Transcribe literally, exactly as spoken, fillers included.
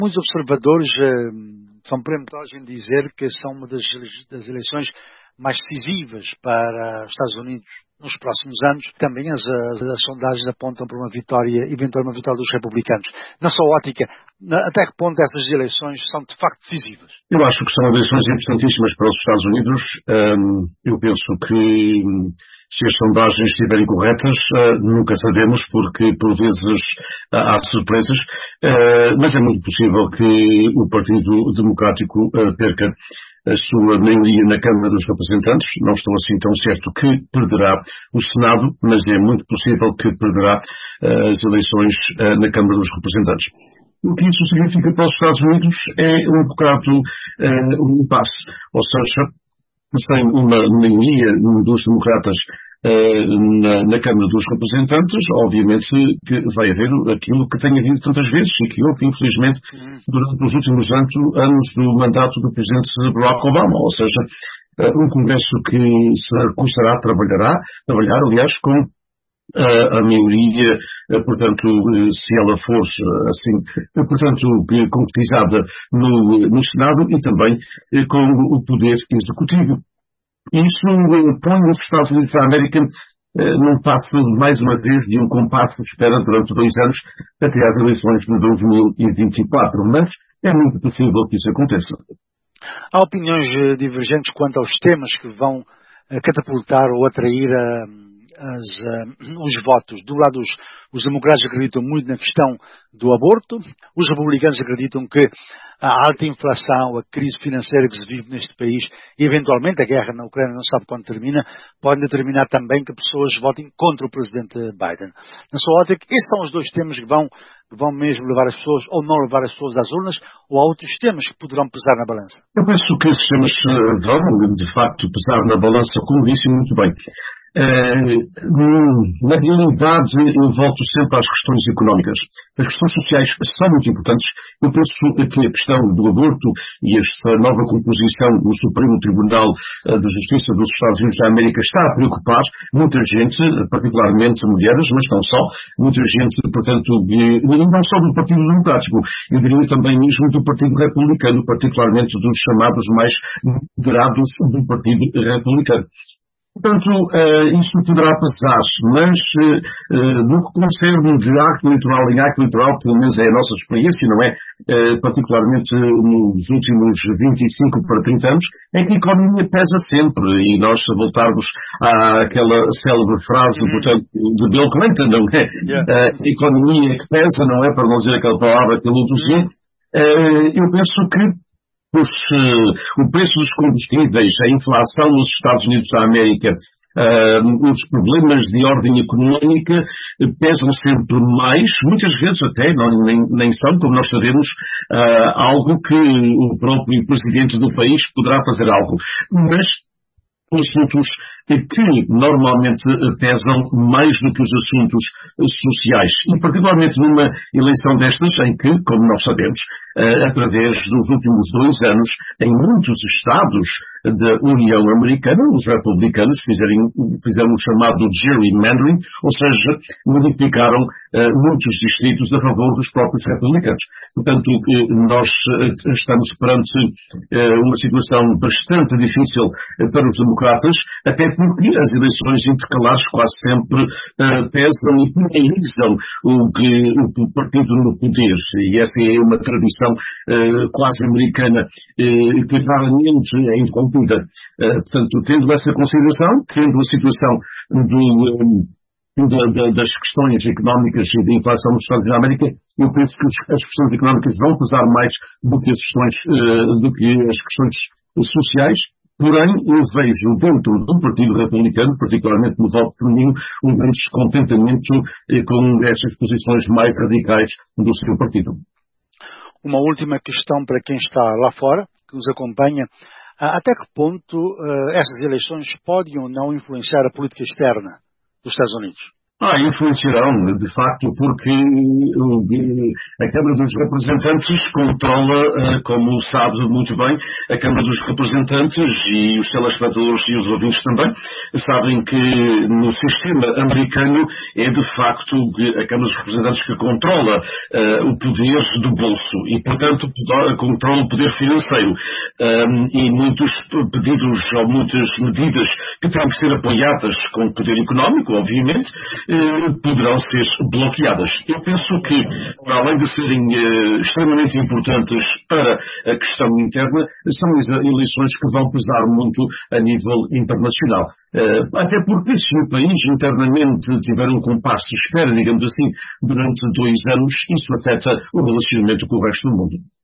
Muitos observadores eh, são peremptórios em dizer que são uma das, das eleições mais decisivas para os Estados Unidos nos próximos anos. Também as, as, as sondagens apontam para uma vitória, eventual uma vitória dos republicanos. Na sua ótica, na, até que ponto essas eleições são de facto decisivas? Eu acho que são eleições importantíssimas para os Estados Unidos. Um, eu penso que se as sondagens estiverem corretas, uh, nunca sabemos, porque por vezes uh, há surpresas, uh, mas é muito possível que o Partido Democrático uh, perca a sua maioria na Câmara dos Representantes. Não estou assim tão certo que perderá o Senado, mas é muito possível que perderá uh, as eleições uh, na Câmara dos Representantes. O que isso significa para os Estados Unidos é um bocado uh, um impasse, ou seja, sem uma maioria dos democratas uh, na, na Câmara dos Representantes, obviamente que vai haver aquilo que tem havido tantas vezes e que houve, infelizmente, durante os últimos anos, anos do mandato do presidente Barack Obama, ou seja, uh, um Congresso que se recusará a trabalhar, trabalhar, aliás, com Uh, a maioria, uh, portanto, uh, se ela for uh, assim, uh, portanto, uh, concretizada no, no Senado e também uh, com o poder executivo. Isso uh, põe os Estados Unidos da América uh, num passo, mais uma vez, de um compasso de espera durante dois anos até às eleições de dois mil e vinte e quatro, mas é muito possível que isso aconteça. Há opiniões uh, divergentes quanto aos temas que vão uh, catapultar ou atrair a As, uh, os votos. Do lado, os, os democratas acreditam muito na questão do aborto, os republicanos acreditam que a alta inflação, a crise financeira que se vive neste país e eventualmente a guerra na Ucrânia, não sabe quando termina, podem determinar também que pessoas votem contra o presidente Biden. Na sua ótica, esses são os dois temas que vão, que vão mesmo levar as pessoas ou não levar as pessoas às urnas, ou há outros temas que poderão pesar na balança? Eu penso que esses temas vão, de facto, pesar na balança, como disse muito bem. Uh, na realidade, eu volto sempre às questões económicas. As questões sociais são muito importantes. Eu penso que a questão do aborto e esta nova composição do Supremo Tribunal uh, de Justiça dos Estados Unidos da América está a preocupar muita gente, particularmente mulheres, mas não só, muita gente, portanto, de, não só do Partido Democrático, eu diria também mesmo do Partido Republicano, particularmente dos chamados mais moderados do Partido Republicano. Portanto, uh, isso poderá passar, mas uh, no que concerne de acto eleitoral em acto eleitoral, pelo menos é a nossa experiência, não é? Uh, particularmente nos últimos vinte e cinco para trinta anos, é que a economia pesa sempre, e nós voltarmos àquela célebre frase, uhum. portanto, de Bill Clinton, não é? Yeah. Uh, a economia que pesa, não é? Para não dizer aquela palavra que ele introduziu, uh, eu penso que Os, uh, o preço dos combustíveis, a inflação nos Estados Unidos da América, uh, os problemas de ordem económica uh, pesam sempre mais, muitas vezes até, não, nem, nem são, como nós sabemos, uh, algo que o próprio presidente do país poderá fazer algo. Mas assuntos que normalmente pesam mais do que os assuntos sociais. E particularmente numa eleição destas em que, como nós sabemos, através dos últimos dois anos, em muitos estados da União Americana, os republicanos fizeram, fizeram o chamado gerrymandering, ou seja, modificaram uh, muitos distritos a favor dos próprios republicanos. Portanto, uh, nós uh, estamos perante uh, uma situação bastante difícil uh, para os democratas, até porque as eleições intercalares quase sempre uh, pesam e penalizam o, que, o partido no poder. E essa é uma tradição uh, quase americana uh, que raramente é interrompida. Uh, portanto, tendo essa consideração, tendo a situação do, um, da, da, das questões económicas e da inflação nos Estados Unidos da América, eu penso que as questões económicas vão pesar mais do que as questões, uh, do que as questões sociais. Porém, eu vejo dentro do Partido Republicano, particularmente no voto feminino, um grande descontentamento eh, com essas posições mais radicais do seu partido. Uma última questão para quem está lá fora, que nos acompanha. Até que ponto uh, essas eleições podem ou não influenciar a política externa dos Estados Unidos? Ah, influenciarão, de facto, porque a Câmara dos Representantes controla, como sabe muito bem, a Câmara dos Representantes e os telespectadores e os ouvintes também sabem que no sistema americano é de facto a Câmara dos Representantes que controla uh, o poder do bolso e, portanto, controla o poder financeiro. Um, e muitos pedidos ou muitas medidas que têm que ser apoiadas com poder económico, obviamente, poderão ser bloqueadas. Eu penso que, para além de serem uh, extremamente importantes para a questão interna, são eleições que vão pesar muito a nível internacional. Uh, até porque se o país internamente tiver um compasso de espera, digamos assim, durante dois anos, isso afeta o relacionamento com o resto do mundo.